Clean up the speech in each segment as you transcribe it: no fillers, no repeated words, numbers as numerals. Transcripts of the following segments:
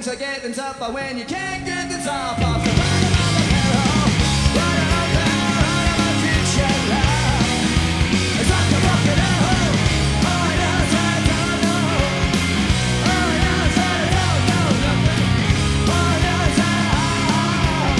things are getting tougher when you can't get the top off the bottom of the barrel. Right out there, out of my future life. It's like a fucking hell. Oh, yes, I don't know. Oh, yes, I don't know nothing. Oh, yes, I don't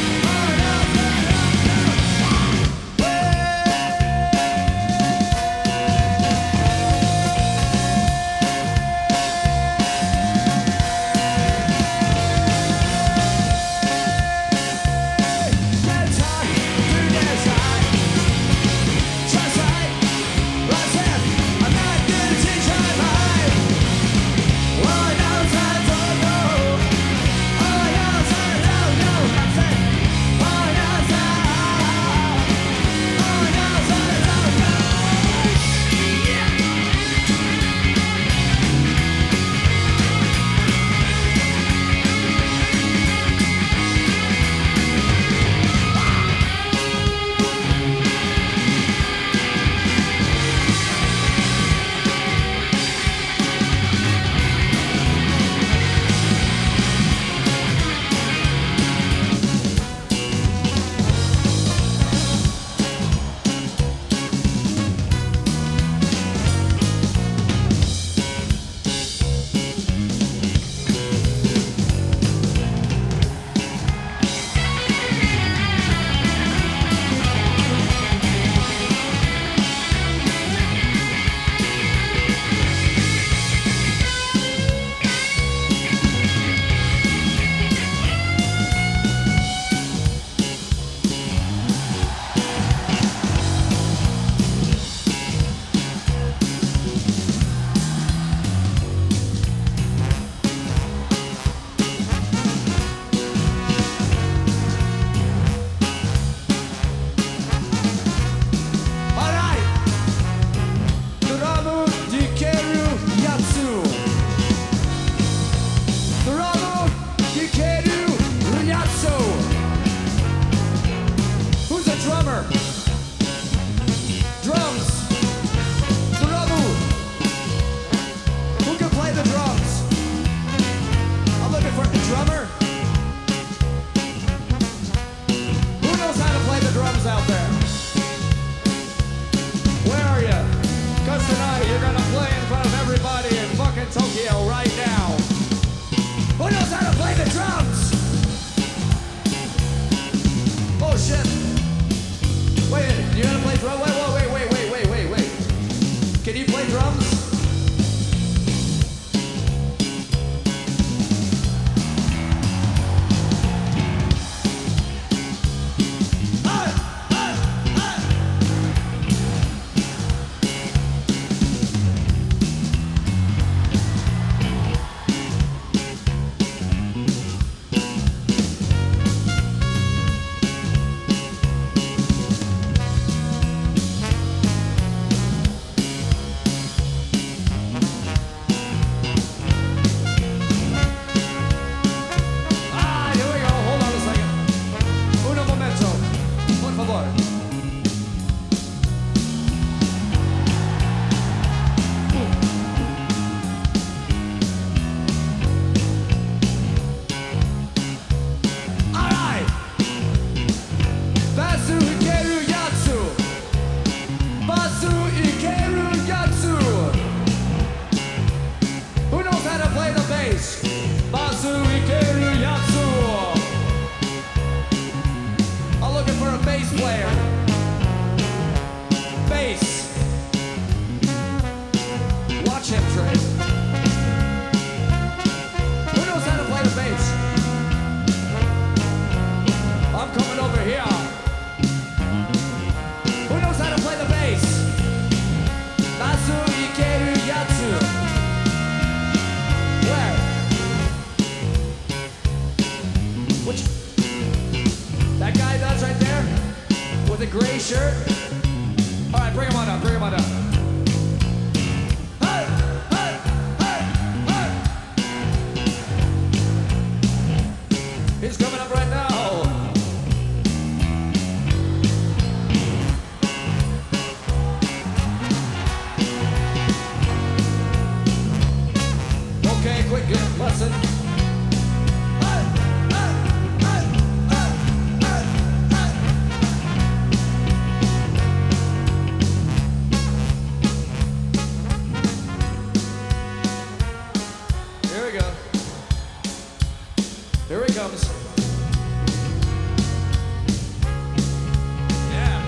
Tokyo right now. Who knows how to play the drums? Oh shit. Wait, you gotta play drums? Wait. Can you play drums? Gray shirt. All right, bring him on up. Hey! He's coming up right now. Okay, quick lesson. Here he comes. Yeah.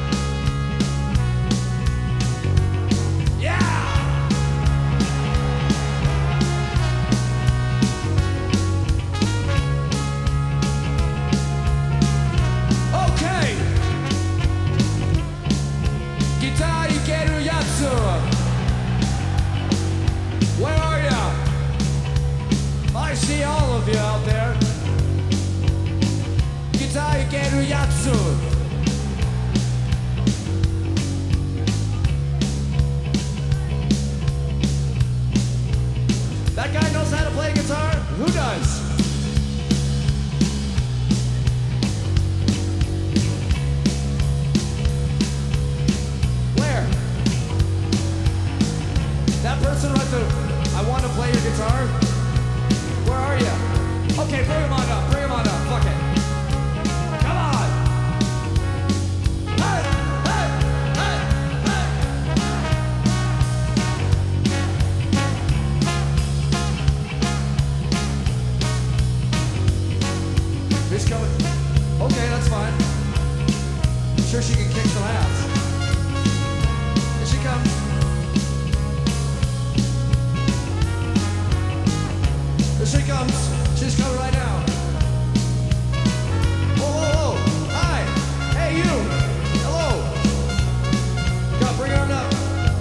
Yeah! Okay! ギターいけるやつ Where are ya? I see all of you out there. ギターいけるやつ That guy knows how to play guitar? Who does? Where? That person right there. I want to play your guitar. Where are you? Okay, bring him on up. Bring him on up. Fuck it. Come on. Hey, hey, hey, hey. Who's coming? Okay, that's fine. I'm sure she can kick some ass. Here she comes. Here she comes. She's coming right now. Whoa, whoa, whoa. Hi. Hey, you. Hello. Come, bring her on up.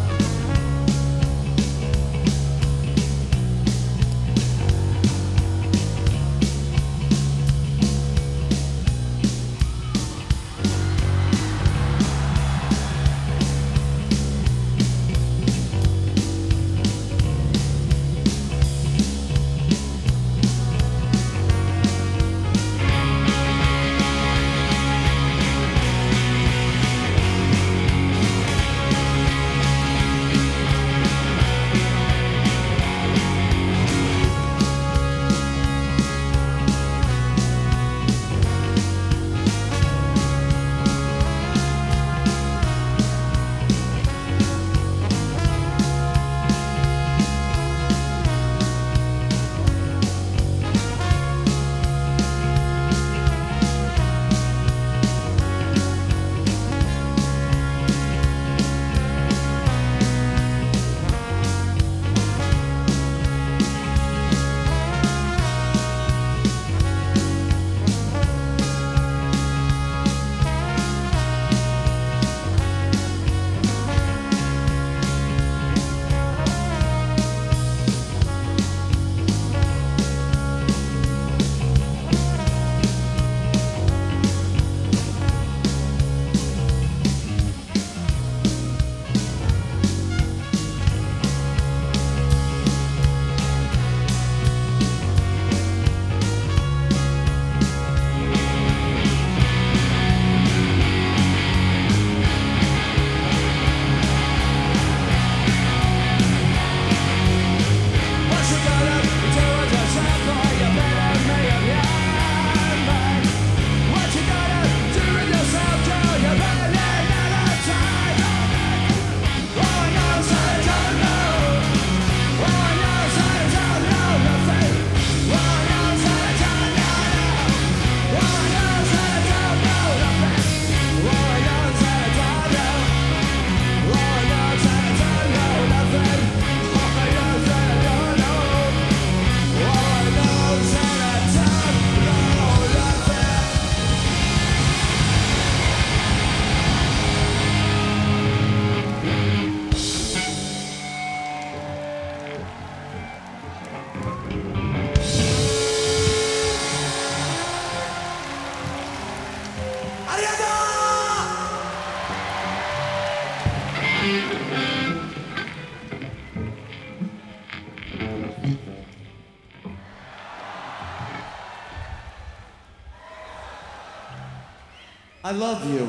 I love you.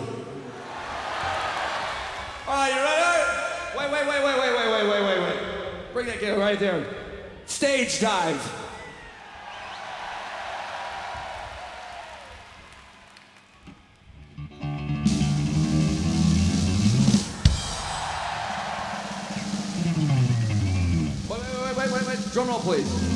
All right, you ready? Wait. Bring that guy right there. Stage dive. Wait. Drum roll, please.